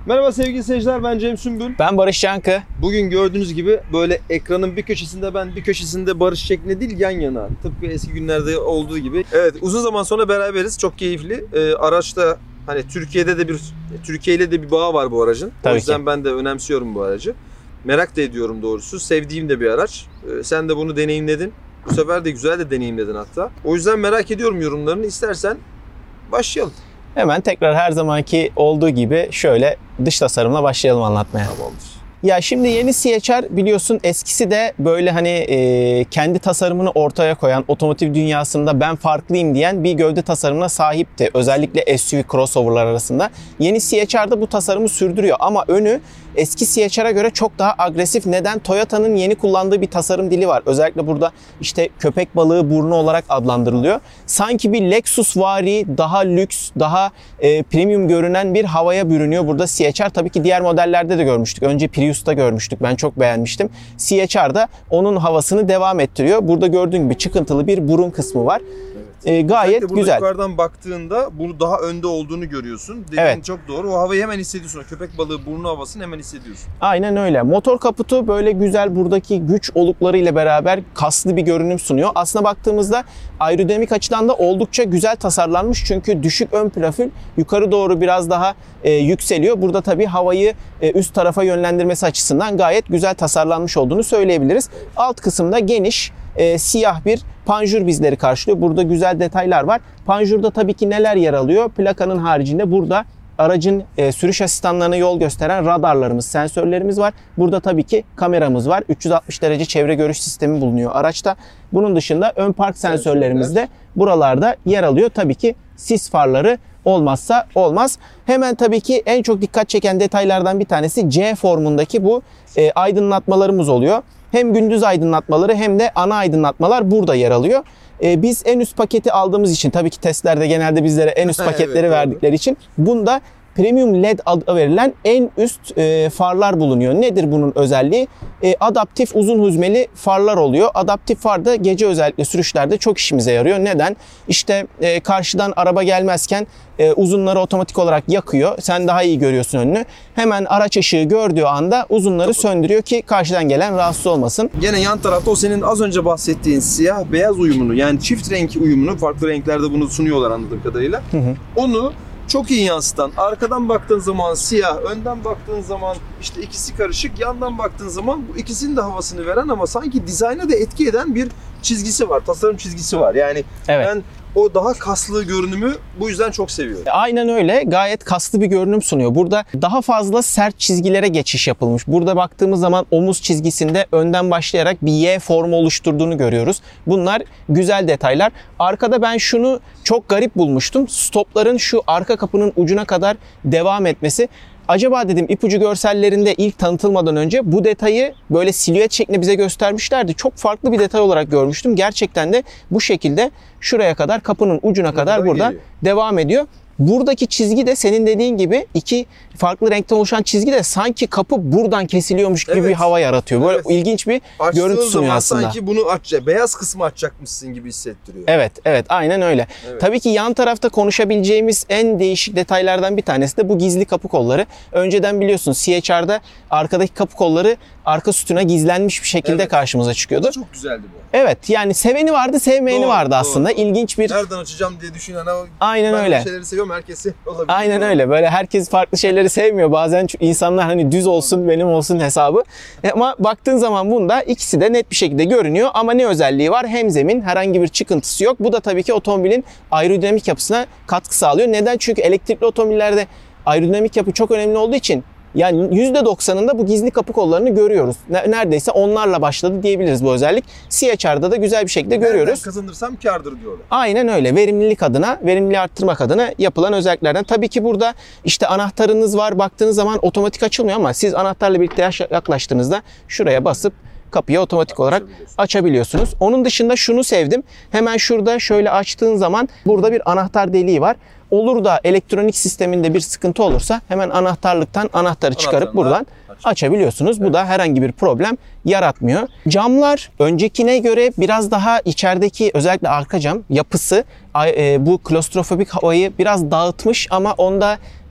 Merhaba sevgili seyirciler, ben Cem Sümbül. Ben Barış Cankı. Bugün gördüğünüz gibi böyle ekranın bir köşesinde ben, bir köşesinde Barış şeklinde değil, yan yana. Tıpkı eski günlerde olduğu gibi. Evet, uzun zaman sonra beraberiz. Çok keyifli. Araçta hani Türkiye ile de bir bağı var bu aracın. Tabii o yüzden ki. ben de önemsiyorum bu aracı. Merak da ediyorum doğrusu. Sevdiğim de bir araç. Sen de bunu deneyimledin. Bu sefer de güzel de deneyimledin hatta. O yüzden merak ediyorum yorumlarını. İstersen başlayalım. Hemen tekrar her zamanki olduğu gibi şöyle dış tasarımla başlayalım anlatmaya. Tamamdır. Ya şimdi yeni CHR biliyorsun, eskisi de böyle hani kendi tasarımını ortaya koyan, otomotiv dünyasında ben farklıyım diyen bir gövde tasarımına sahipti. Özellikle SUV crossover'lar arasında. Yeni CHR'da bu tasarımı sürdürüyor ama önü eski CHR'a göre çok daha agresif. Neden? Toyota'nın yeni kullandığı bir tasarım dili var. Özellikle burada işte köpek balığı burnu olarak adlandırılıyor. Sanki bir Lexus-vari, daha lüks, daha premium görünen bir havaya bürünüyor burada CHR. Tabii ki diğer modellerde de görmüştük. Önce Prius'ta görmüştük. Ben çok beğenmiştim. CHR'da onun havasını devam ettiriyor. Burada gördüğün gibi çıkıntılı bir burun kısmı var. Gayet güzel. Yukarıdan baktığında bunu daha önde olduğunu görüyorsun. Dediğin Evet. çok doğru. O havayı hemen hissediyorsun. O köpek balığı burnu havasını hemen hissediyorsun. Aynen öyle. Motor kaputu böyle güzel, buradaki güç oluklarıyla beraber kaslı bir görünüm sunuyor. Aslına baktığımızda aerodinamik açıdan da oldukça güzel tasarlanmış. Çünkü düşük ön profil yukarı doğru biraz daha yükseliyor. Burada tabii havayı üst tarafa yönlendirmesi açısından gayet güzel tasarlanmış olduğunu söyleyebiliriz. Alt kısımda geniş, siyah bir panjur bizleri karşılıyor. Burada güzel detaylar var. Panjurda tabii ki neler yer alıyor? Plakanın haricinde burada aracın sürüş asistanlarına yol gösteren radarlarımız, sensörlerimiz var. Burada tabii ki kameramız var. 360 derece çevre görüş sistemi bulunuyor araçta. Bunun dışında ön park sensörlerimiz de buralarda yer alıyor. Tabii ki sis farları olmazsa olmaz. Hemen tabii ki en çok dikkat çeken detaylardan bir tanesi C formundaki bu aydınlatmalarımız oluyor. Hem gündüz aydınlatmaları hem de ana aydınlatmalar burada yer alıyor. Biz en üst paketi aldığımız için, tabii ki testlerde genelde bizlere en üst paketleri Evet, verdikleri için, bunda Premium LED adı verilen en üst farlar bulunuyor. Nedir bunun özelliği? Adaptif uzun hüzmeli farlar oluyor. Adaptif far da gece özellikle sürüşlerde çok işimize yarıyor. Neden? İşte karşıdan araba gelmezken uzunları otomatik olarak yakıyor. Sen daha iyi görüyorsun önünü. Hemen araç ışığı gördüğü anda uzunları söndürüyor ki karşıdan gelen rahatsız olmasın. Gene yan tarafta o senin az önce bahsettiğin siyah beyaz uyumunu, yani çift renk uyumunu, farklı renklerde bunu sunuyorlar anladığım kadarıyla. Onu çok iyi yansıtan, arkadan baktığın zaman siyah, önden baktığın zaman işte ikisi karışık, yandan baktığın zaman bu ikisinin de havasını veren ama sanki dizayna da etki eden bir çizgisi var, tasarım çizgisi var. Yani Evet. ben o daha kaslı görünümü bu yüzden çok seviyorum. Aynen öyle. Gayet kaslı bir görünüm sunuyor. Burada daha fazla sert çizgilere geçiş yapılmış. Burada baktığımız zaman omuz çizgisinde önden başlayarak bir Y formu oluşturduğunu görüyoruz. Bunlar güzel detaylar. Arkada ben şunu çok garip bulmuştum. Stopların şu arka kapının ucuna kadar devam etmesi. Acaba dedim, ipucu görsellerinde ilk tanıtılmadan önce bu detayı böyle silüet şeklinde bize göstermişlerdi. Çok farklı bir detay olarak görmüştüm. Gerçekten de bu şekilde şuraya kadar, kapının ucuna kadar burada geliyor. devam ediyor. Buradaki çizgi de senin dediğin gibi iki farklı renkten oluşan çizgi de sanki kapı buradan kesiliyormuş gibi Evet. bir hava yaratıyor. Böyle Evet. ilginç bir Açtığın görüntü sunuyor zaman aslında. sanki bunu beyaz kısmı açacakmışsın gibi hissettiriyor. Evet, aynen öyle. Evet. Tabii ki yan tarafta konuşabileceğimiz en değişik detaylardan bir tanesi de bu gizli kapı kolları. Önceden biliyorsun CHR'da arkadaki kapı kolları arka sütuna gizlenmiş bir şekilde Evet. karşımıza O çıkıyordu. da çok güzeldi bu. Evet, yani seveni vardı, sevmeyeni Doğru, vardı doğru. aslında. İlginç bir... Nereden açacağım diye düşünen ama Aynen ben öyle. bir şeyleri seviyorum, herkesi olabilir. Aynen öyle. Böyle herkes farklı şeyleri sevmiyor. Bazen insanlar hani düz olsun, benim olsun hesabı. Ama baktığın zaman bunda ikisi de net bir şekilde görünüyor. Ama ne özelliği var? Hemzemin, herhangi bir çıkıntısı yok. Bu da tabii ki otomobilin aerodinamik yapısına katkı sağlıyor. Neden? Çünkü elektrikli otomobillerde aerodinamik yapı çok önemli olduğu için yani %90'ında bu gizli kapı kollarını görüyoruz. Neredeyse onlarla başladı diyebiliriz bu özellik. CHR'da da güzel bir şekilde görüyoruz. Nereden kazanırsam kârdır diyorlar. Aynen öyle. Verimlilik adına, verimliliği arttırmak adına yapılan özelliklerden. Tabii ki burada işte anahtarınız var. Baktığınız zaman otomatik açılmıyor ama siz anahtarla birlikte yaklaştığınızda şuraya basıp kapıyı otomatik olarak açabiliyorsunuz. Onun dışında şunu sevdim. Hemen şurada şöyle açtığın zaman burada bir anahtar deliği var. Olur da elektronik sisteminde bir sıkıntı olursa hemen anahtarlıktan anahtarı çıkarıp buradan açabiliyorsunuz. Bu da herhangi bir problem yaratmıyor. Camlar öncekine göre biraz daha içerideki özellikle arka cam yapısı bu klostrofobik havayı biraz dağıtmış ama onda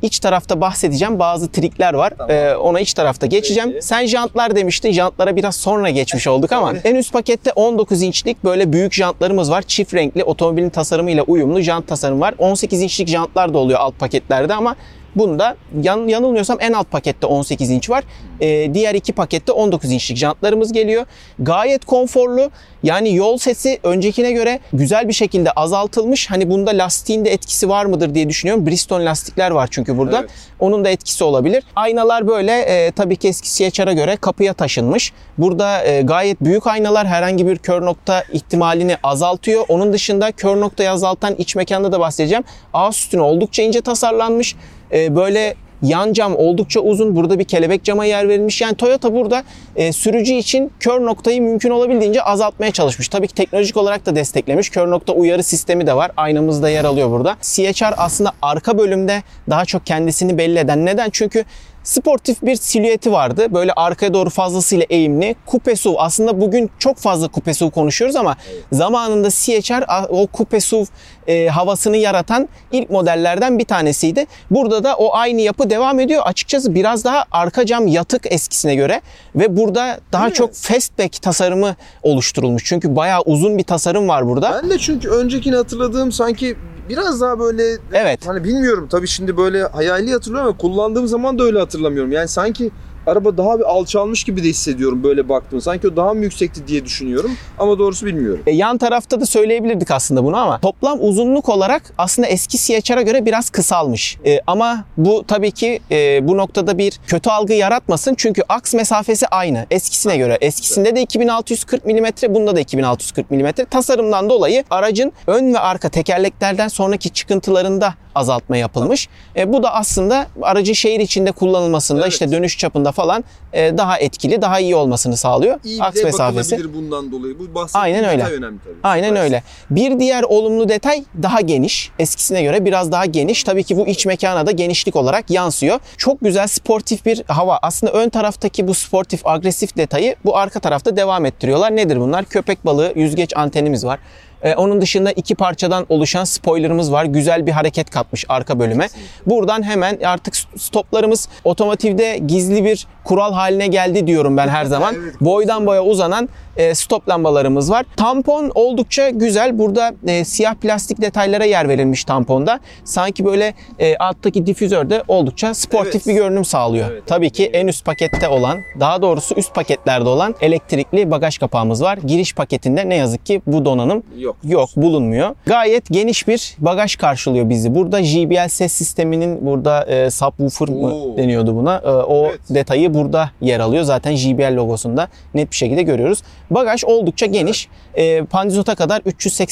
iç tarafta bahsedeceğim. Bazı trikler var. Tamam. Ona iç tarafta geçeceğim. Peki. Sen jantlar demiştin. Jantlara biraz sonra geçmiş olduk ama en üst pakette 19 inçlik böyle büyük jantlarımız var. Çift renkli, otomobilin tasarımıyla uyumlu jant tasarım var. 18 inçlik jantlar da oluyor alt paketlerde ama bunda yanılmıyorsam en alt pakette 18 inç var. Diğer iki pakette 19 inçlik jantlarımız geliyor. Gayet konforlu. Yani yol sesi öncekine göre güzel bir şekilde azaltılmış. Hani bunda lastiğin de etkisi var mıdır diye düşünüyorum. Bridgestone lastikler var çünkü burada. Evet. Onun da etkisi olabilir. Aynalar böyle tabii ki eski CHR'a göre kapıya taşınmış. Burada gayet büyük aynalar herhangi bir kör nokta ihtimalini azaltıyor. Onun dışında kör noktayı azaltan iç mekanda da bahsedeceğim. Ağız sütunu oldukça ince tasarlanmış. Böyle yan cam oldukça uzun. Burada bir kelebek cama yer verilmiş. Yani Toyota burada sürücü için kör noktayı mümkün olabildiğince azaltmaya çalışmış. Tabii ki teknolojik olarak da desteklemiş. Kör nokta uyarı sistemi de var. Aynamız da yer alıyor burada. CHR aslında arka bölümde daha çok kendisini belli eden. Neden? Çünkü sportif bir silüeti vardı. Böyle arkaya doğru fazlasıyla eğimli. Coupe SUV. Aslında bugün çok fazla Coupe SUV konuşuyoruz ama zamanında CHR o Coupe SUV havasını yaratan ilk modellerden bir tanesiydi. Burada da o aynı yapı devam ediyor. Açıkçası biraz daha arka cam yatık eskisine göre ve burada daha çok fastback tasarımı oluşturulmuş. Çünkü bayağı uzun bir tasarım var burada. Ben de çünkü öncekini hatırladığım sanki biraz daha böyle Evet. hani bilmiyorum tabii şimdi böyle hayali hatırlıyorum ama kullandığım zaman da öyle hatırlamıyorum. Yani sanki araba daha bir alçalmış gibi de hissediyorum böyle baktığım. Sanki o daha mı yüksekti diye düşünüyorum ama doğrusu bilmiyorum. Yan tarafta da söyleyebilirdik aslında bunu ama toplam uzunluk olarak aslında eski CHR'a göre biraz kısalmış. Ama bu tabii ki bu noktada bir kötü algı yaratmasın. Çünkü aks mesafesi aynı eskisine göre. Eskisinde de 2640 mm, bunda da 2640 mm. Tasarımdan dolayı aracın ön ve arka tekerleklerden sonraki çıkıntılarında azaltma yapılmış. Bu da aslında aracın şehir içinde kullanılmasında işte dönüş çapında falan daha etkili, daha iyi olmasını sağlıyor. İyi Aks de mesafesi. bakılabilir bundan dolayı. Bu bahsettiğim Aynen öyle. detay önemli tabii. Aynen öyle. Bir diğer olumlu detay daha geniş. Eskisine göre biraz daha geniş. Tabii ki bu iç mekana da genişlik olarak yansıyor. Çok güzel sportif bir hava. Aslında ön taraftaki bu sportif, agresif detayı bu arka tarafta devam ettiriyorlar. Nedir bunlar? Köpek balığı yüzgeç antenimiz var. Onun dışında iki parçadan oluşan spoilerımız var. Güzel bir hareket katmış arka bölüme. Buradan hemen artık stoplarımız otomotivde gizli bir kural haline geldi diyorum ben her zaman. Evet. Boydan boya uzanan stop lambalarımız var. Tampon oldukça güzel. Burada siyah plastik detaylara yer verilmiş tamponda. Sanki böyle alttaki difüzör de oldukça sportif bir görünüm sağlıyor. Evet, Tabii ki en üst pakette olan, daha doğrusu üst paketlerde olan elektrikli bagaj kapağımız var. Giriş paketinde ne yazık ki bu donanım yok, bulunmuyor. Gayet geniş bir bagaj karşılıyor bizi. Burada JBL ses sisteminin burada subwoofer mı deniyordu buna? O detayı burada yer alıyor. Zaten JBL logosunda net bir şekilde görüyoruz. Bagaj oldukça geniş. Pandizot'a kadar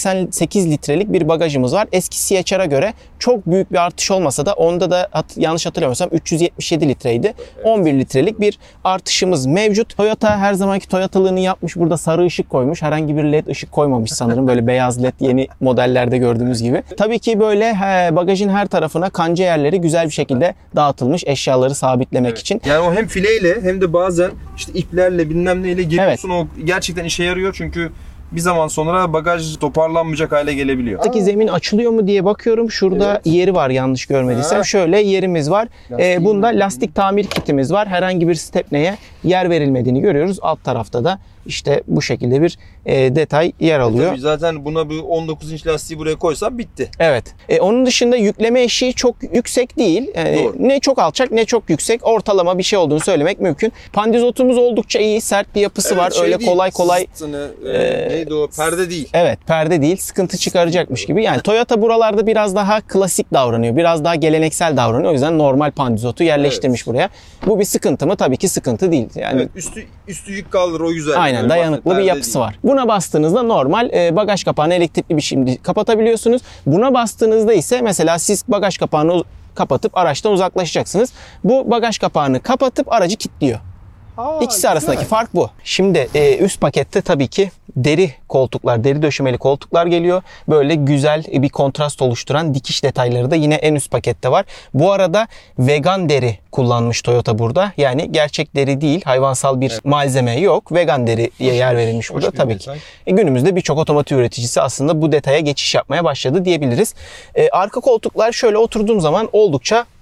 388 litrelik bir bagajımız var. Eski CHR'a göre çok büyük bir artış olmasa da onda da yanlış hatırlamıyorsam 377 litreydi. 11 litrelik bir artışımız mevcut. Toyota her zamanki Toyota'lığını yapmış. Burada sarı ışık koymuş. Herhangi bir led ışık koymamış sanırım. Böyle beyaz led yeni modellerde gördüğümüz gibi. Tabii ki böyle bagajın her tarafına kanca yerleri güzel bir şekilde dağıtılmış eşyaları sabitlemek için. Yani o hem fileyle hem de bazen işte iplerle bilmem neyle geliyorsun. O gerçekten işe yarıyor çünkü bir zaman sonra bagaj toparlanmayacak hale gelebiliyor. Buradaki zemin açılıyor mu diye bakıyorum. Şurada yeri var yanlış görmediysem. Şöyle yerimiz var. Bunda lastik tamir kitimiz var. Herhangi bir stepneye yer verilmediğini görüyoruz. Alt tarafta da işte bu şekilde bir detay yer alıyor. Tabii zaten buna bir 19 inç lastiği buraya koysan bitti. Evet. Onun dışında yükleme eşiği çok yüksek değil. Ne çok alçak ne çok yüksek. Ortalama bir şey olduğunu söylemek mümkün. Pandizotumuz oldukça iyi. Sert bir yapısı var. Öyle değil, kolay neydi o? Perde değil. Evet, perde değil. Sıkıntı çıkaracakmış gibi. Yani Toyota buralarda biraz daha klasik davranıyor. Biraz daha geleneksel davranıyor. O yüzden normal pandizotu yerleştirmiş buraya. Bu bir sıkıntı mı? Tabii ki sıkıntı değil. Yani üstü yük kalır o güzel. aynen, dayanıklı bir yapısı var. Buna bastığınızda normal bagaj kapağını elektrikli bir şekilde kapatabiliyorsunuz. Buna bastığınızda ise mesela siz bagaj kapağını kapatıp araçtan uzaklaşacaksınız. Bu bagaj kapağını kapatıp aracı kilitliyor. İkisi arasındaki fark bu. Şimdi üst pakette tabii ki deri koltuklar, deri döşemeli koltuklar geliyor. Böyle güzel bir kontrast oluşturan dikiş detayları da yine en üst pakette var. Bu arada vegan deri kullanmış Toyota burada. Yani gerçek deri değil, hayvansal bir malzeme yok. Vegan deriye yer verilmiş burada tabii ki. Günümüzde birçok otomotiv üreticisi aslında bu detaya geçiş yapmaya başladı diyebiliriz. Arka koltuklar şöyle oturduğum zaman oldukça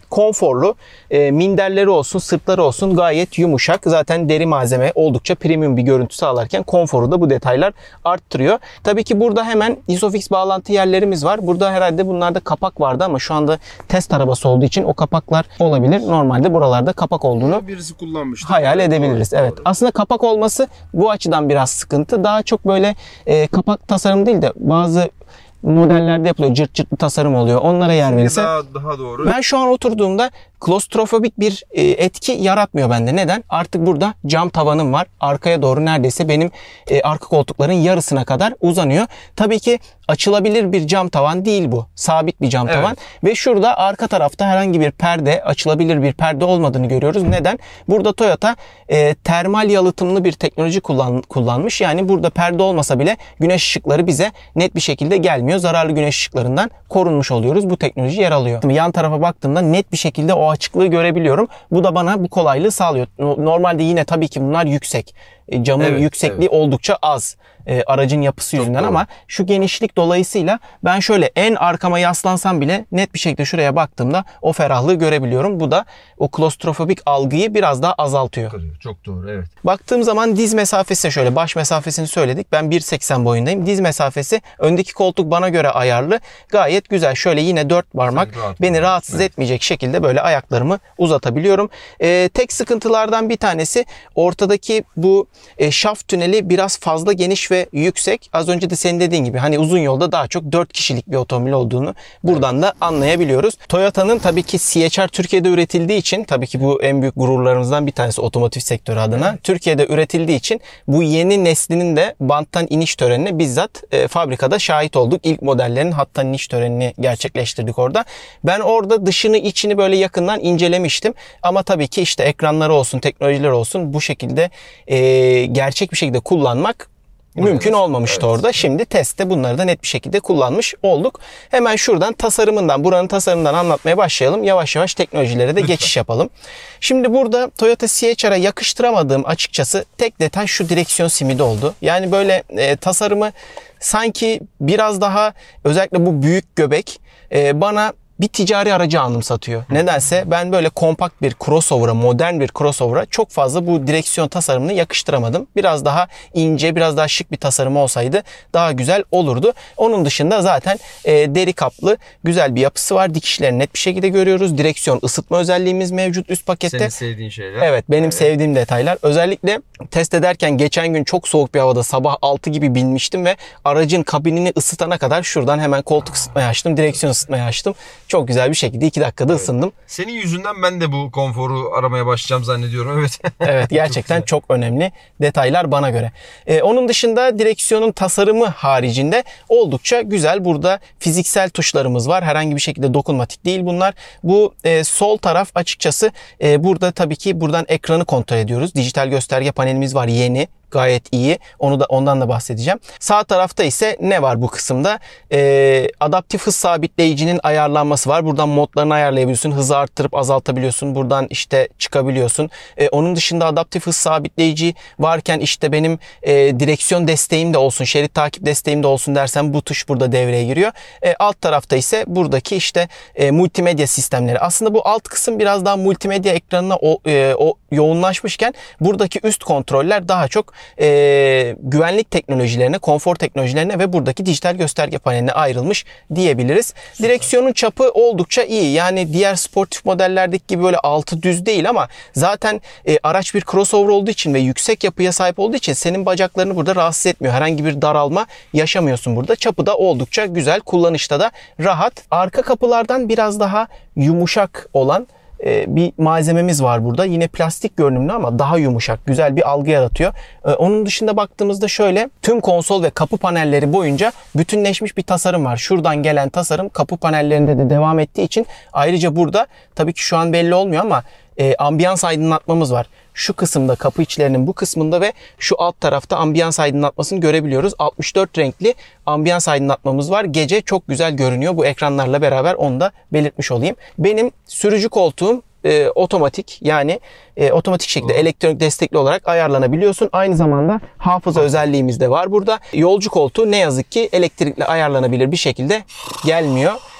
konforlu. Minderleri olsun, sırtları olsun gayet yumuşak. Zaten deri malzeme oldukça premium bir görüntü sağlarken konforu da bu detaylar arttırıyor. Tabii ki burada hemen ISOFIX bağlantı yerlerimiz var. Burada herhalde bunlarda kapak vardı ama şu anda test arabası olduğu için o kapaklar olabilir. Normalde buralarda kapak olduğunu birisi kullanmıştı. hayal edebiliriz. Doğru, Evet. doğru. Aslında kapak olması bu açıdan biraz sıkıntı. Daha çok böyle kapak tasarım değil de bazı modellerde yapılıyor. Cırt cırtlı tasarım oluyor. Onlara yer verirse. Daha doğru. Ben şu an oturduğumda klostrofobik bir etki yaratmıyor bende. Neden? Artık burada cam tavanım var. Arkaya doğru neredeyse benim arka koltukların yarısına kadar uzanıyor. Tabii ki açılabilir bir cam tavan değil bu. Sabit bir cam tavan. Ve şurada arka tarafta herhangi bir perde, açılabilir bir perde olmadığını görüyoruz. Neden? Burada Toyota termal yalıtımlı bir teknoloji kullanmış. Yani burada perde olmasa bile güneş ışıkları bize net bir şekilde gelmiyor. Zararlı güneş ışıklarından korunmuş oluyoruz. Bu teknoloji yer alıyor. Yan tarafa baktığımda net bir şekilde o açıklığı görebiliyorum. Bu da bana bu kolaylığı sağlıyor. Normalde yine tabii ki bunlar yüksek. Camın yüksekliği oldukça az. Aracın yapısı yüzünden ama şu genişlik dolayısıyla ben şöyle en arkama yaslansam bile net bir şekilde şuraya baktığımda o ferahlığı görebiliyorum. Bu da o klostrofobik algıyı biraz daha azaltıyor. Çok doğru, evet. Baktığım zaman diz mesafesi şöyle, baş mesafesini söyledik. Ben 1.80 boyundayım. Diz mesafesi öndeki koltuk bana göre ayarlı. Gayet güzel. Şöyle yine 4 parmak beni rahatsız etmeyecek şekilde böyle ayaklarımı uzatabiliyorum. Tek sıkıntılardan bir tanesi ortadaki bu şaft tüneli biraz fazla geniş ve yüksek. Az önce de senin dediğin gibi hani uzun yolda daha çok 4 kişilik bir otomobil olduğunu buradan da anlayabiliyoruz. Toyota'nın tabii ki CHR Türkiye'de üretildiği için, tabii ki bu en büyük gururlarımızdan bir tanesi otomotiv sektörü adına. Türkiye'de üretildiği için bu yeni neslinin de banttan iniş törenine bizzat fabrikada şahit olduk. İlk modellerin hattan iniş törenini gerçekleştirdik orada. Ben orada dışını içini böyle yakından incelemiştim. Ama tabii ki işte ekranları olsun, teknolojiler olsun bu şekilde gerçek bir şekilde kullanmak mümkün olmamıştı orada. Şimdi testte bunları da net bir şekilde kullanmış olduk. Hemen şuradan buranın tasarımından anlatmaya başlayalım. Yavaş yavaş teknolojilere de geçiş yapalım. Şimdi burada Toyota CHR'a yakıştıramadığım açıkçası tek detay şu direksiyon simidi oldu. Yani böyle tasarımı sanki biraz daha, özellikle bu büyük göbek bana bir ticari aracı anımsatıyor. Nedense ben böyle kompakt bir crossover'a, modern bir crossover'a çok fazla bu direksiyon tasarımını yakıştıramadım. Biraz daha ince, biraz daha şık bir tasarım olsaydı daha güzel olurdu. Onun dışında zaten deri kaplı güzel bir yapısı var. Dikişlerini net bir şekilde görüyoruz. Direksiyon ısıtma özelliğimiz mevcut üst pakette. Senin sevdiğin şeyler. Evet, benim sevdiğim detaylar. Özellikle test ederken geçen gün çok soğuk bir havada sabah 6 gibi binmiştim ve aracın kabinini ısıtana kadar şuradan hemen koltuk ısıtmayı açtım, direksiyon ısıtmayı açtım. Çok güzel bir şekilde 2 dakikada ısındım. Senin yüzünden ben de bu konforu aramaya başlayacağım zannediyorum. Evet. Evet, gerçekten çok önemli detaylar bana göre. Onun dışında direksiyonun tasarımı haricinde oldukça güzel. Burada fiziksel tuşlarımız var. Herhangi bir şekilde dokunmatik değil bunlar. Bu sol taraf açıkçası burada tabii ki buradan ekranı kontrol ediyoruz. Dijital gösterge panelimiz var, yeni. Gayet iyi. Ondan da bahsedeceğim. Sağ tarafta ise ne var bu kısımda? Adaptif hız sabitleyicinin ayarlanması var. Buradan modlarını ayarlayabiliyorsun. Hızı arttırıp azaltabiliyorsun. Buradan işte çıkabiliyorsun. Onun dışında adaptif hız sabitleyici varken işte benim direksiyon desteğim de olsun, şerit takip desteğim de olsun dersen bu tuş burada devreye giriyor. Alt tarafta ise buradaki işte multimedya sistemleri. Aslında bu alt kısım biraz daha multimedya ekranına yoğunlaşmışken buradaki üst kontroller daha çok güvenlik teknolojilerine, konfor teknolojilerine ve buradaki dijital gösterge paneline ayrılmış diyebiliriz. Direksiyonun çapı oldukça iyi. Yani diğer sportif modellerdeki gibi böyle altı düz değil ama zaten araç bir crossover olduğu için ve yüksek yapıya sahip olduğu için senin bacaklarını burada rahatsız etmiyor. Herhangi bir daralma yaşamıyorsun burada. Çapı da oldukça güzel. Kullanışta da rahat. Arka kapılardan biraz daha yumuşak olan bir malzememiz var burada. Yine plastik görünümlü ama daha yumuşak, güzel bir algı yaratıyor. Onun dışında baktığımızda şöyle tüm konsol ve kapı panelleri boyunca bütünleşmiş bir tasarım var. Şuradan gelen tasarım kapı panellerinde de devam ettiği için ayrıca burada tabii ki şu an belli olmuyor ama ambiyans aydınlatmamız var. Şu kısımda, kapı içlerinin bu kısmında ve şu alt tarafta ambiyans aydınlatmasını görebiliyoruz. 64 renkli ambiyans aydınlatmamız var. Gece çok güzel görünüyor bu ekranlarla beraber, onu da belirtmiş olayım. Benim sürücü koltuğum otomatik, yani otomatik şekilde elektronik destekli olarak ayarlanabiliyorsun. Aynı zamanda hafıza özelliğimiz de var burada. Yolcu koltuğu ne yazık ki elektrikle ayarlanabilir bir şekilde gelmiyor.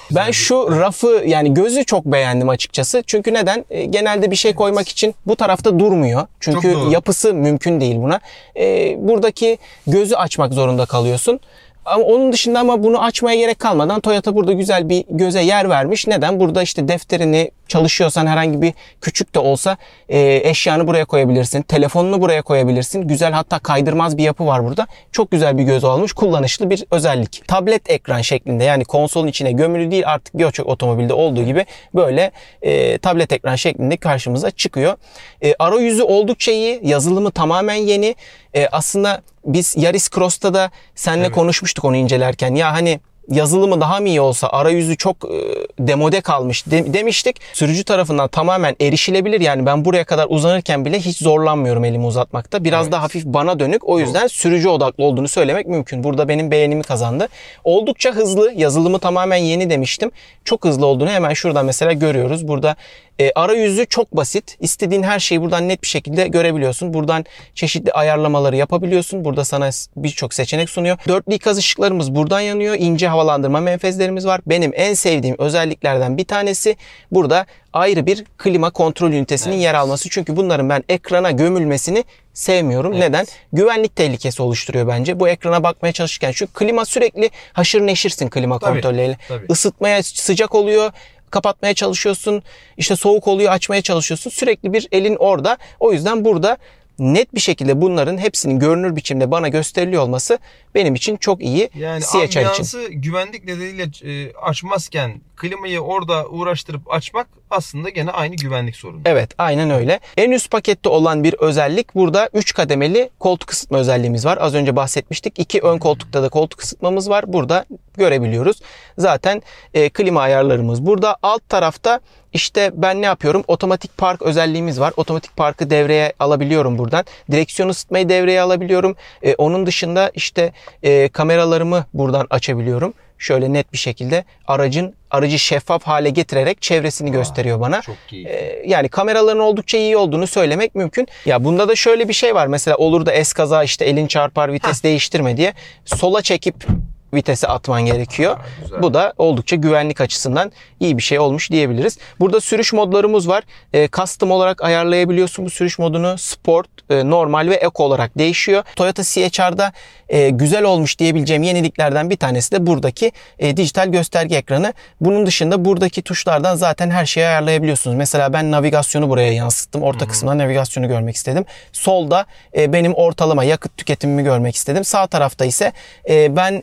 Ben şu rafı yani gözü çok beğendim açıkçası. Çünkü neden? Genelde bir şey koymak için bu tarafta durmuyor. Çünkü yapısı mümkün değil buna. Buradaki gözü açmak zorunda kalıyorsun. Ama onun dışında ama bunu açmaya gerek kalmadan Toyota burada güzel bir göze yer vermiş. Neden? Burada işte defterini, çalışıyorsan herhangi bir küçük de olsa eşyanı buraya koyabilirsin. Telefonunu buraya koyabilirsin. Güzel, hatta kaydırmaz bir yapı var burada. Çok güzel bir göz olmuş. Kullanışlı bir özellik. Tablet ekran şeklinde, yani konsolun içine gömülü değil, artık birçok otomobilde olduğu gibi böyle tablet ekran şeklinde karşımıza çıkıyor. Arayüzü oldukça iyi. Yazılımı tamamen yeni. Aslında biz Yaris Cross'ta da seninle konuşmuştuk onu incelerken. Ya hani yazılımı daha mı iyi olsa, arayüzü çok demode kalmış demiştik. Sürücü tarafından tamamen erişilebilir. Yani ben buraya kadar uzanırken bile hiç zorlanmıyorum elimi uzatmakta. Biraz da hafif bana dönük. O yüzden sürücü odaklı olduğunu söylemek mümkün. Burada benim beğenimi kazandı. Oldukça hızlı. Yazılımı tamamen yeni demiştim. Çok hızlı olduğunu hemen şuradan mesela görüyoruz. Burada arayüzü çok basit. İstediğin her şeyi buradan net bir şekilde görebiliyorsun. Buradan çeşitli ayarlamaları yapabiliyorsun. Burada sana birçok seçenek sunuyor. Dörtlü ikaz ışıklarımız buradan yanıyor. İnce havalandırma menfezlerimiz var. Benim en sevdiğim özelliklerden bir tanesi burada ayrı bir klima kontrol ünitesinin yer alması. Çünkü bunların ben ekrana gömülmesini sevmiyorum. Neden? Güvenlik tehlikesi oluşturuyor bence. Bu ekrana bakmaya çalışırken şu klima sürekli haşır neşirsin klima kontrolleriyle. Isıtmaya sıcak oluyor. Kapatmaya çalışıyorsun. İşte soğuk oluyor, açmaya çalışıyorsun. Sürekli bir elin orada. O yüzden burada net bir şekilde bunların hepsinin görünür biçimde bana gösteriliyor olması benim için çok iyi. Yani CHR için. ambiyansı güvenlik nedeniyle açmazken klimayı orada uğraştırıp açmak aslında gene aynı güvenlik sorunu. Evet, aynen öyle. En üst pakette olan bir özellik, burada 3 kademeli koltuk ısıtma özelliğimiz var. Az önce bahsetmiştik. 2 ön koltukta da koltuk ısıtmamız var. Burada görebiliyoruz. Zaten klima ayarlarımız burada. Alt tarafta işte ben ne yapıyorum? Otomatik park özelliğimiz var. Otomatik parkı devreye alabiliyorum buradan. Direksiyon ısıtmayı devreye alabiliyorum. Onun dışında işte kameralarımı buradan açabiliyorum. Şöyle net bir şekilde aracı şeffaf hale getirerek çevresini gösteriyor bana. Çok iyi. Yani kameraların oldukça iyi olduğunu söylemek mümkün. Ya bunda da şöyle bir şey var. Mesela olur da eskaza işte elin çarpar, vites değiştirme diye sola çekip vitesi atman gerekiyor. Bu da oldukça güvenlik açısından iyi bir şey olmuş diyebiliriz. Burada sürüş modlarımız var. Custom olarak ayarlayabiliyorsun bu sürüş modunu. Sport, normal ve Eco olarak değişiyor. Toyota CHR'da güzel olmuş diyebileceğim yeniliklerden bir tanesi de buradaki dijital gösterge ekranı. Bunun dışında buradaki tuşlardan zaten her şeyi ayarlayabiliyorsunuz. Mesela ben navigasyonu buraya yansıttım. Orta kısmına navigasyonu görmek istedim. Solda benim ortalama yakıt tüketimimi görmek istedim. Sağ tarafta ise ben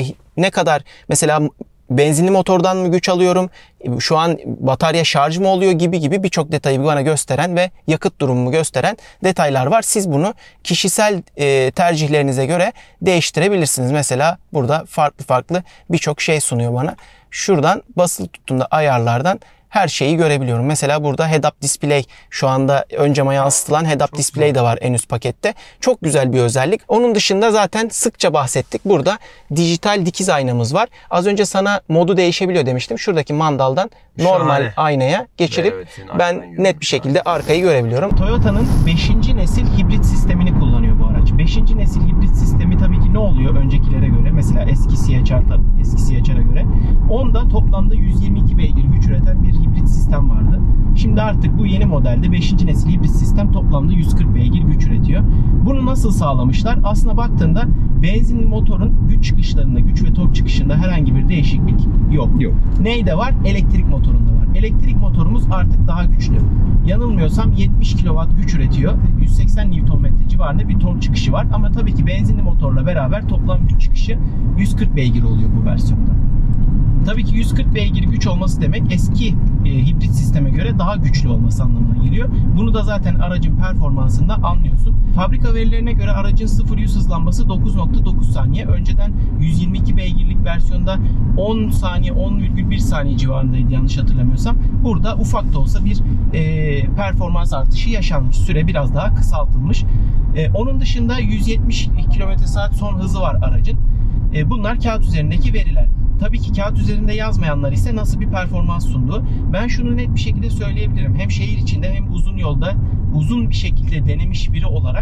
ne kadar mesela benzinli motordan mı güç alıyorum, şu an batarya şarj mı oluyor gibi birçok detayı bana gösteren ve yakıt durumumu gösteren detaylar var. Siz bunu kişisel tercihlerinize göre değiştirebilirsiniz. Mesela burada farklı birçok şey sunuyor bana. Şuradan basılı tuttuğumda ayarlardan her şeyi görebiliyorum. Mesela burada head-up display, şu anda ön cama yansıtılan head-up display de var en üst pakette. Çok güzel bir özellik. Onun dışında zaten sıkça bahsettik. Burada dijital dikiz aynamız var. Az önce sana modu değişebiliyor demiştim. Şuradaki mandaldan normal aynaya geçirip ben net bir şekilde arkayı görebiliyorum. Toyota'nın 5. nesil hibrit sistemini kullanıyor bu araç. 5. nesil hibrit sistemi tabii ki ne oluyor öncekilere göre? Mesela eski CHR'a göre. Onda toplamda 122 beygir güç üreten bir hibrit sistem vardı. Şimdi artık bu yeni modelde 5. nesil hibrit sistem toplamda 140 beygir güç üretiyor. Bunu nasıl sağlamışlar? Aslına baktığında benzinli motorun güç çıkışlarında, güç ve tork çıkışında herhangi bir değişiklik yok. Neyde var? Elektrik motorunda var. Elektrik motorumuz artık daha güçlü. Yanılmıyorsam 70 kW güç üretiyor. 180 Nm civarında bir tork çıkışı var. Ama tabii ki benzinli motorla beraber toplam güç çıkışı 140 beygir oluyor bu versiyonda. Tabii ki 140 beygir güç olması demek eski hibrit sisteme göre daha güçlü olması anlamına geliyor. Bunu da zaten aracın performansında anlıyorsun. Fabrika verilerine göre aracın 0-100 hızlanması 9.9 saniye. Önceden 122 beygirlik versiyonda 10 saniye, 10,1 saniye civarındaydı yanlış hatırlamıyorsam. Burada ufak da olsa bir performans artışı yaşanmış. Süre biraz daha kısaltılmış. Onun dışında 170 km/saat son hızı var aracın. Bunlar kağıt üzerindeki veriler. Tabii ki kağıt üzerinde yazmayanlar ise nasıl bir performans sunduğu. Ben şunu net bir şekilde söyleyebilirim. Hem şehir içinde hem uzun yolda uzun bir şekilde denemiş biri olarak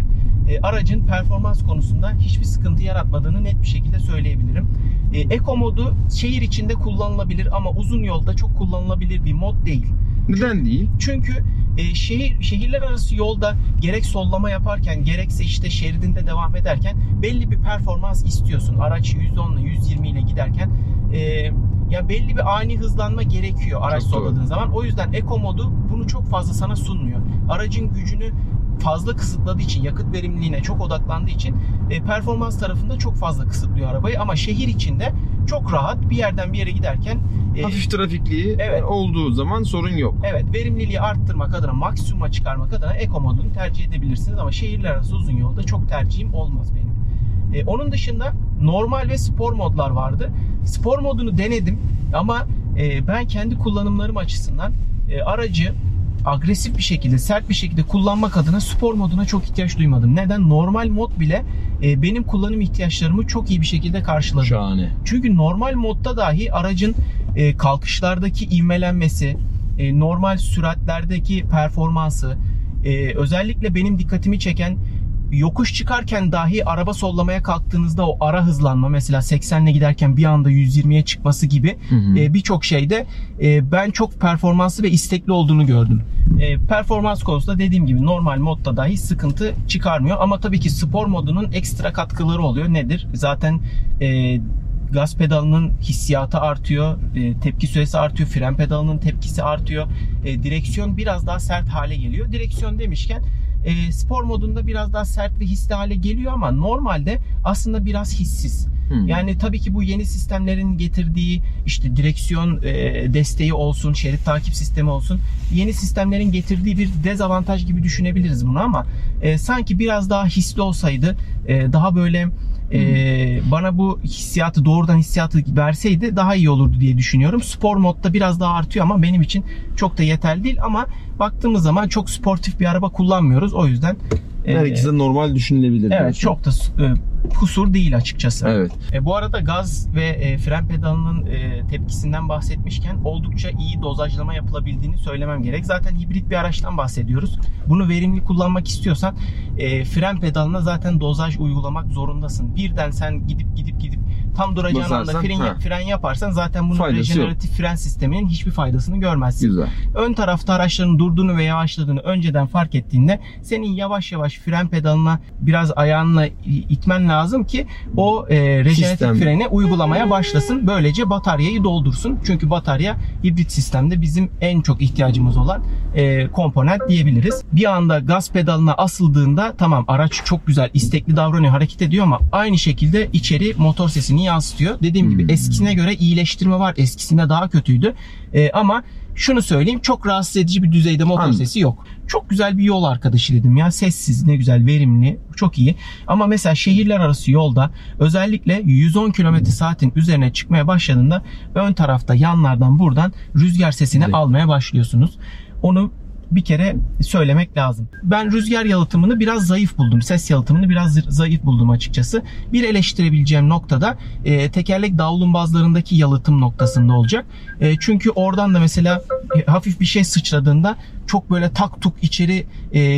aracın performans konusunda hiçbir sıkıntı yaratmadığını net bir şekilde söyleyebilirim. Eco modu şehir içinde kullanılabilir ama uzun yolda çok kullanılabilir bir mod değil. Neden değil? Çünkü şehirler arası yolda gerek sollama yaparken gerekse işte şeridinde devam ederken belli bir performans istiyorsun. Araç 110 ile 120 ile giderken ya belli bir ani hızlanma gerekiyor araç solladığın zaman. O yüzden Eco modu bunu çok fazla sana sunmuyor. Aracın gücünü fazla kısıtladığı için, yakıt verimliliğine çok odaklandığı için performans tarafında çok fazla kısıtlıyor arabayı ama şehir içinde çok rahat bir yerden bir yere giderken hafif trafikliği olduğu zaman sorun yok. Evet, verimliliği arttırmak adına, maksimuma çıkarmak adına Eco modunu tercih edebilirsiniz ama şehirler arası uzun yolda çok tercihim olmaz benim. Onun dışında normal ve spor modlar vardı. Spor modunu denedim ama ben kendi kullanımlarım açısından aracı agresif bir şekilde, sert bir şekilde kullanmak adına spor moduna çok ihtiyaç duymadım. Neden? Normal mod bile benim kullanım ihtiyaçlarımı çok iyi bir şekilde karşıladı. Şahane. Çünkü normal modda dahi aracın kalkışlardaki ivmelenmesi, normal süratlerdeki performansı, özellikle benim dikkatimi çeken yokuş çıkarken dahi araba sollamaya kalktığınızda o ara hızlanma, mesela 80 ile giderken bir anda 120'ye çıkması gibi birçok şeyde ben çok performanslı ve istekli olduğunu gördüm. Performans konusunda dediğim gibi normal modda dahi sıkıntı çıkarmıyor ama tabii ki spor modunun ekstra katkıları oluyor. Nedir? Zaten gaz pedalının hissiyatı artıyor, tepki süresi artıyor, fren pedalının tepkisi artıyor, direksiyon biraz daha sert hale geliyor. Direksiyon demişken spor modunda biraz daha sert ve hisli hale geliyor ama normalde aslında biraz hissiz. Yani tabii ki bu yeni sistemlerin getirdiği işte direksiyon desteği olsun, şerit takip sistemi olsun, yeni sistemlerin getirdiği bir dezavantaj gibi düşünebiliriz bunu ama sanki biraz daha hisli olsaydı, daha böyle bana bu hissiyatı, doğrudan hissiyatı verseydi daha iyi olurdu diye düşünüyorum. Spor modda biraz daha artıyor ama benim için çok da yeterli değil ama baktığımız zaman çok sportif bir araba kullanmıyoruz. O yüzden herkese normal düşünülebilir. Evet, çok da kusur değil açıkçası. Evet. Bu arada gaz ve fren pedalının tepkisinden bahsetmişken oldukça iyi dozajlama yapılabildiğini söylemem gerek. Zaten hibrit bir araçtan bahsediyoruz. Bunu verimli kullanmak istiyorsan fren pedalına zaten dozaj uygulamak zorundasın. Birden sen gidip tam duracağın anda fren yaparsan zaten bunun rejeneratif fren sisteminin hiçbir faydasını görmezsin. Güzel. Ön tarafta araçların durduğunu ve yavaşladığını önceden fark ettiğinde senin yavaş yavaş fren pedalına biraz ayağınla itmen lazım ki o rejeneratif freni uygulamaya başlasın. Böylece bataryayı doldursun. Çünkü batarya hibrit sistemde bizim en çok ihtiyacımız olan komponent diyebiliriz. Bir anda gaz pedalına asıldığında tamam, araç çok güzel, istekli davranıyor, hareket ediyor ama aynı şekilde içeri motor sesini yansıtıyor. Dediğim gibi eskisine göre iyileştirme var. Eskisinde daha kötüydü. Ama şunu söyleyeyim, çok rahatsız edici bir düzeyde motor sesi yok. Çok güzel bir yol arkadaşı dedim ya. Sessiz, ne güzel, verimli, çok iyi. Ama mesela şehirler arası yolda özellikle 110 km/saat'in üzerine çıkmaya başladığında ön tarafta, yanlardan, buradan rüzgar sesini almaya başlıyorsunuz. Onu bir kere söylemek lazım. Ben rüzgar yalıtımını biraz zayıf buldum. Ses yalıtımını biraz zayıf buldum açıkçası. Bir eleştirebileceğim noktada tekerlek davlumbazlarındaki yalıtım noktasında olacak. Çünkü oradan da mesela hafif bir şey sıçradığında çok böyle tak tuk içeri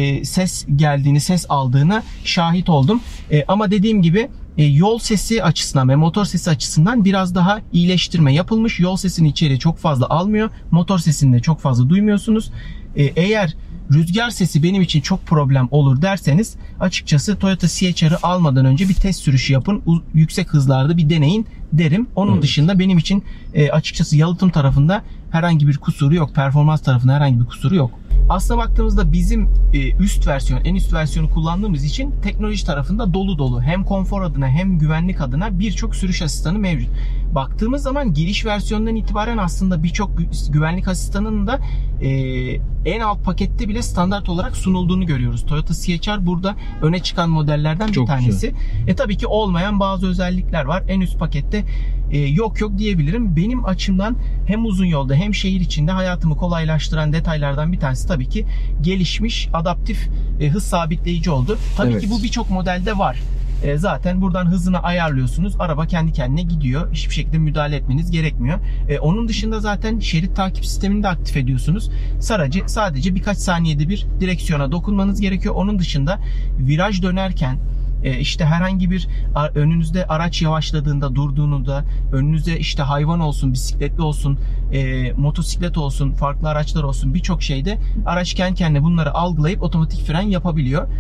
ses geldiğini, ses aldığına şahit oldum. Ama dediğim gibi yol sesi açısından ve motor sesi açısından biraz daha iyileştirme yapılmış. Yol sesini içeri çok fazla almıyor. Motor sesini de çok fazla duymuyorsunuz. Eğer rüzgar sesi benim için çok problem olur derseniz açıkçası Toyota CHR'ı almadan önce bir test sürüşü yapın. Yüksek hızlarda bir deneyin derim. Onun dışında benim için açıkçası yalıtım tarafında herhangi bir kusuru yok. Performans tarafında herhangi bir kusuru yok. Aslına baktığımızda bizim en üst versiyonu kullandığımız için teknoloji tarafında dolu dolu. Hem konfor adına hem güvenlik adına birçok sürüş asistanı mevcut. Baktığımız zaman giriş versiyonundan itibaren aslında birçok güvenlik asistanının da en alt pakette bile standart olarak sunulduğunu görüyoruz. Toyota CHR burada öne çıkan modellerden bir tanesi. Tabii ki olmayan bazı özellikler var. En üst pakette yok diyebilirim. Benim açımdan hem uzun yolda hem şehir içinde hayatımı kolaylaştıran detaylardan bir tanesi tabii ki gelişmiş adaptif hız sabitleyici oldu. Tabii ki bu birçok modelde var. Zaten buradan hızını ayarlıyorsunuz. Araba kendi kendine gidiyor. Hiçbir şekilde müdahale etmeniz gerekmiyor. Onun dışında zaten şerit takip sistemini de aktif ediyorsunuz. Sadece birkaç saniyede bir direksiyona dokunmanız gerekiyor. Onun dışında viraj dönerken işte herhangi bir önünüzde araç yavaşladığında, durduğunda, önünüzde işte hayvan olsun, bisikletli olsun, motosiklet olsun, farklı araçlar olsun, birçok şeyde araç kendi kendine bunları algılayıp otomatik fren yapabiliyor.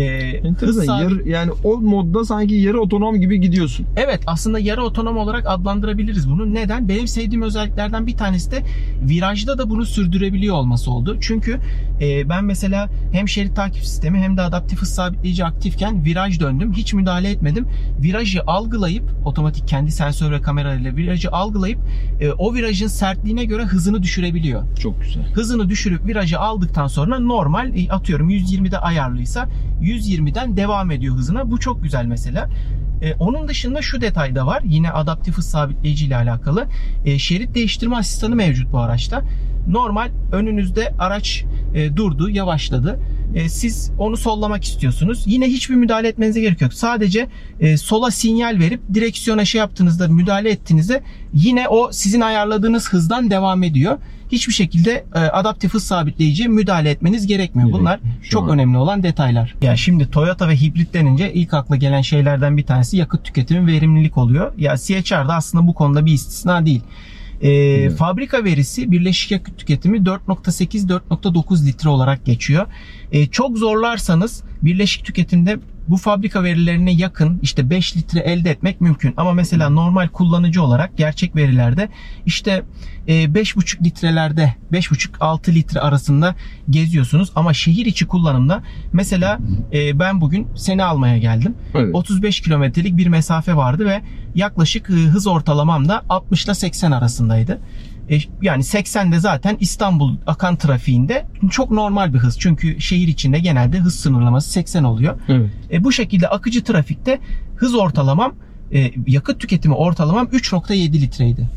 Yani o modda sanki yarı otonom gibi gidiyorsun. Evet, aslında yarı otonom olarak adlandırabiliriz bunu. Neden? Benim sevdiğim özelliklerden bir tanesi de virajda da bunu sürdürebiliyor olması oldu. Çünkü ben mesela hem şerit takip sistemi hem de adaptif hız sabitleyici aktifken viraj döndüm. Hiç müdahale etmedim. Virajı algılayıp, otomatik kendi sensör ve kamerayla virajı algılayıp o virajın sertliğine göre hızını düşürebiliyor. Çok güzel. Hızını düşürüp virajı aldıktan sonra normal, atıyorum 120'de ayarlıysa 120'den devam ediyor hızına. Bu çok güzel mesela. Onun dışında şu detay da var. Yine adaptif hız sabitleyici ile alakalı. Şerit değiştirme asistanı mevcut bu araçta. Normal önünüzde araç durdu, yavaşladı. Siz onu sollamak istiyorsunuz. Yine hiçbir müdahale etmenize gerek yok. Sadece sola sinyal verip direksiyona yaptığınızda, müdahale ettiğinizde yine o sizin ayarladığınız hızdan devam ediyor. Hiçbir şekilde adaptif hız sabitleyici müdahale etmeniz gerekmiyor. Bunlar çok önemli olan detaylar. Ya şimdi Toyota ve hibrit denince ilk akla gelen şeylerden bir tanesi yakıt tüketimi, verimlilik oluyor. Ya CHR da aslında bu konuda bir istisna değil. Fabrika verisi birleşik yakıt tüketimi 4.8-4.9 litre olarak geçiyor. Çok zorlarsanız birleşik tüketimde bu fabrika verilerine yakın işte 5 litre elde etmek mümkün. Ama mesela normal kullanıcı olarak gerçek verilerde işte 5,5 litrelerde 5,5-6 litre arasında geziyorsunuz. Ama şehir içi kullanımda mesela ben bugün seni almaya geldim. Evet. 35 kilometrelik bir mesafe vardı ve yaklaşık hız ortalamam da 60 ile 80 arasındaydı. Yani 80'de zaten İstanbul akan trafiğinde çok normal bir hız. Çünkü şehir içinde genelde hız sınırlaması 80 oluyor. Evet. Bu şekilde akıcı trafikte hız ortalamam, yakıt tüketimi ortalamam 3.7 litreydi.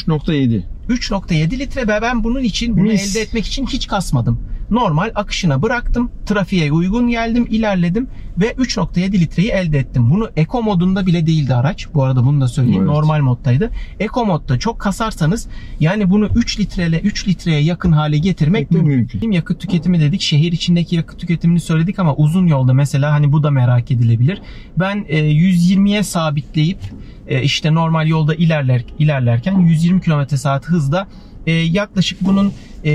3.7 litre ve ben bunu elde etmek için hiç kasmadım. Normal akışına bıraktım. Trafiğe uygun geldim, ilerledim ve 3.7 litreyi elde ettim. Bunu Eco modunda bile değildi araç. Bu arada bunu da söyleyeyim. Evet. Normal moddaydı. Eco modda çok kasarsanız yani bunu 3 litreye yakın hale getirmek mümkün. Yakıt tüketimi dedik. Şehir içindeki yakıt tüketimini söyledik ama uzun yolda mesela hani bu da merak edilebilir. Ben 120'ye sabitleyip işte normal yolda ilerlerken 120 km/saat hızda yaklaşık bunun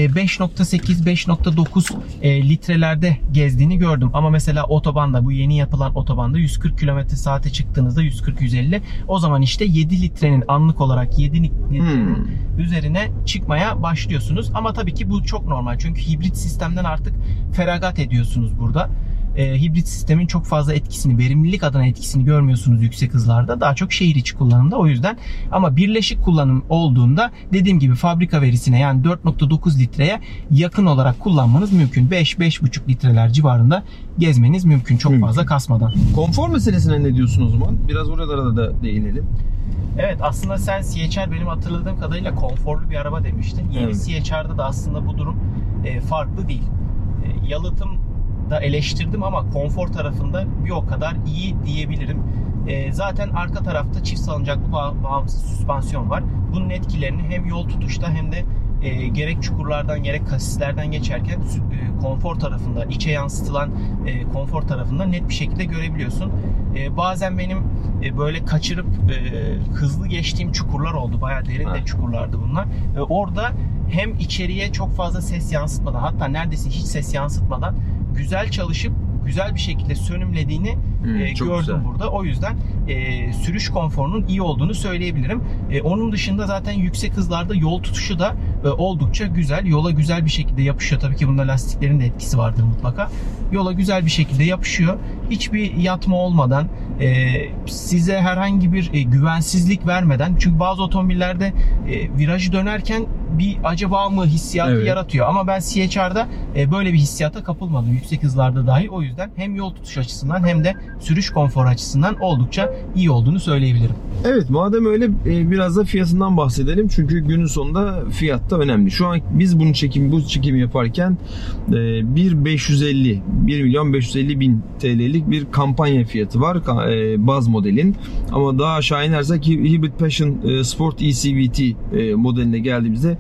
5.8-5.9 litrelerde gezdiğini gördüm. Ama mesela otobanda, bu yeni yapılan otobanda 140 km/saate çıktığınızda 140-150, o zaman işte 7 litrenin anlık olarak 7 litrenin üzerine çıkmaya başlıyorsunuz. Ama tabii ki bu çok normal. Çünkü hibrit sistemden artık feragat ediyorsunuz burada. Hibrit sistemin çok fazla etkisini, verimlilik adına etkisini görmüyorsunuz yüksek hızlarda. Daha çok şehir içi kullanımda, o yüzden. Ama birleşik kullanım olduğunda dediğim gibi fabrika verisine yani 4.9 litreye yakın olarak kullanmanız mümkün. 5-5.5 litreler civarında gezmeniz mümkün çok fazla kasmadan. Konfor meselesine ne diyorsun o zaman? Biraz oralara da değinelim. Evet, aslında sen CHR benim hatırladığım kadarıyla konforlu bir araba demiştin. Yeni CHR'da da aslında bu durum farklı değil. Yalıtım da eleştirdim ama konfor tarafında bir o kadar iyi diyebilirim. Zaten arka tarafta çift salıncaklı bağımsız süspansiyon var. Bunun etkilerini hem yol tutuşta hem de gerek çukurlardan gerek kasislerden geçerken konfor tarafında, içe yansıtılan konfor tarafında net bir şekilde görebiliyorsun. Bazen benim böyle kaçırıp hızlı geçtiğim çukurlar oldu. Bayağı derin de çukurlardı bunlar. Orada hem içeriye çok fazla ses yansıtmadan, hatta neredeyse hiç ses yansıtmadan güzel çalışıp güzel bir şekilde sönümlediğini gördüm güzel. Burada. O yüzden sürüş konforunun iyi olduğunu söyleyebilirim. Onun dışında zaten yüksek hızlarda yol tutuşu da oldukça güzel. Yola güzel bir şekilde yapışıyor. Tabii ki bunda lastiklerin de etkisi vardır mutlaka. Yola güzel bir şekilde yapışıyor. Hiçbir yatma olmadan, size herhangi bir güvensizlik vermeden. Çünkü bazı otomobillerde virajı dönerken bir acaba mı hissiyatı yaratıyor. Ama ben CHR'da böyle bir hissiyata kapılmadım. Yüksek hızlarda dahi. O yüzden hem yol tutuş açısından hem de sürüş konforu açısından oldukça iyi olduğunu söyleyebilirim. Evet, madem öyle biraz da fiyatından bahsedelim. Çünkü günün sonunda fiyat da önemli. Şu an biz bu çekimi yaparken 1.550.000 TL'lik bir kampanya fiyatı var baz modelin. Ama daha aşağı inersek Hybrid Passion Sport eCVT modeline geldiğimizde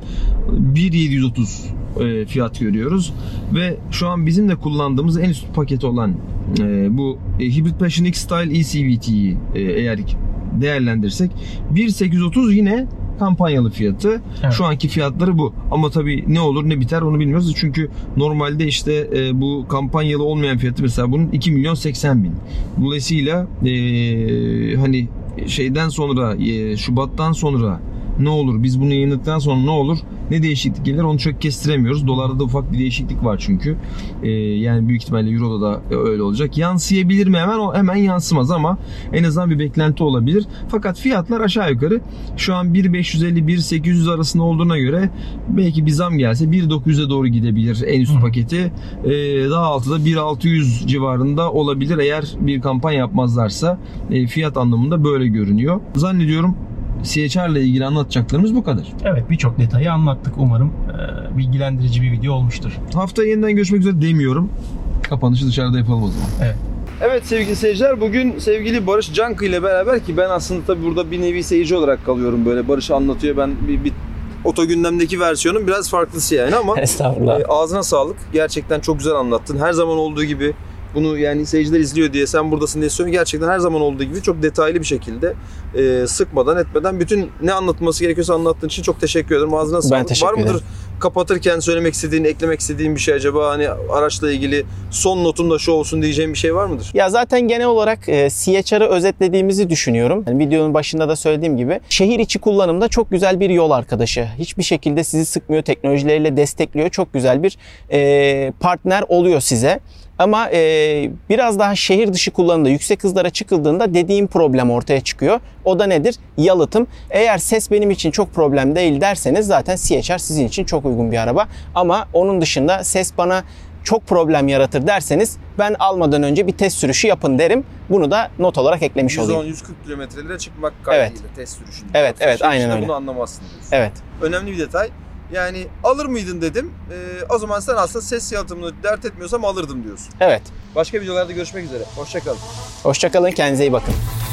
1.730 fiyat görüyoruz. Ve şu an bizim de kullandığımız en üst paket olan bu Hybrid Passion X-Style eCVT'yi eğer değerlendirsek 1.830 yine kampanyalı fiyatı. Evet. Şu anki fiyatları bu. Ama tabii ne olur ne biter onu bilmiyoruz. Çünkü normalde işte bu kampanyalı olmayan fiyatı mesela bunun 2.080.000. Dolayısıyla hani şeyden sonra Şubat'tan sonra ne olur? Biz bunu yayınladıktan sonra ne olur? Ne değişiklik gelir? Onu çok kestiremiyoruz. Dolarda da ufak bir değişiklik var çünkü. Yani büyük ihtimalle Euro'da da öyle olacak. Yansıyabilir mi hemen? O hemen yansımaz ama en azından bir beklenti olabilir. Fakat fiyatlar aşağı yukarı şu an 1.550-1.800 arasında olduğuna göre belki bir zam gelse 1.900'e doğru gidebilir en üst paketi. Daha altıda 1.600 civarında olabilir eğer bir kampanya yapmazlarsa. Fiyat anlamında böyle görünüyor. Zannediyorum CHR ile ilgili anlatacaklarımız bu kadar. Evet, birçok detayı anlattık. Umarım bilgilendirici bir video olmuştur. Haftaya yeniden görüşmek üzere demiyorum. Kapanışı dışarıda yapalım o zaman. Evet. Evet sevgili seyirciler, bugün sevgili Barış Cankı ile beraber, ki ben aslında tabii burada bir nevi seyirci olarak kalıyorum, böyle Barış anlatıyor, ben bir oto gündemdeki versiyonun biraz farklısı yani ama estağfurullah. Ağzına sağlık. Gerçekten çok güzel anlattın. Her zaman olduğu gibi bunu, yani seyirciler izliyor diye, sen buradasın diye söylüyorum. Gerçekten her zaman olduğu gibi çok detaylı bir şekilde sıkmadan etmeden bütün ne anlatılması gerekiyorsa anlattığın için çok teşekkür ederim. Ağzına sağlık. Ben teşekkür ederim. Var mıdır kapatırken söylemek istediğin, eklemek istediğin bir şey acaba? Hani araçla ilgili son notum da şu olsun diyeceğim bir şey var mıdır? Ya zaten genel olarak CHR'ı özetlediğimizi düşünüyorum. Yani videonun başında da söylediğim gibi şehir içi kullanımda çok güzel bir yol arkadaşı. Hiçbir şekilde sizi sıkmıyor, teknolojileriyle destekliyor. Çok güzel bir partner oluyor size. Ama biraz daha şehir dışı kullanımda yüksek hızlara çıkıldığında dediğim problem ortaya çıkıyor. O da nedir? Yalıtım. Eğer ses benim için çok problem değil derseniz zaten CHR sizin için çok uygun bir araba. Ama onun dışında ses bana çok problem yaratır derseniz ben almadan önce bir test sürüşü yapın derim. Bunu da not olarak eklemiş olayım. 110-140 kilometrelere çıkmak kaydıyla test sürüşünde. Evet, aynen öyle. Bunu anlamazsın diyorsun. Evet. Önemli bir detay. Yani alır mıydın dedim. O zaman sen aslında ses yalıtımını dert etmiyorsam alırdım diyorsun. Evet. Başka videolarda görüşmek üzere. Hoşça kalın. Hoşça kalın, kendinize iyi bakın.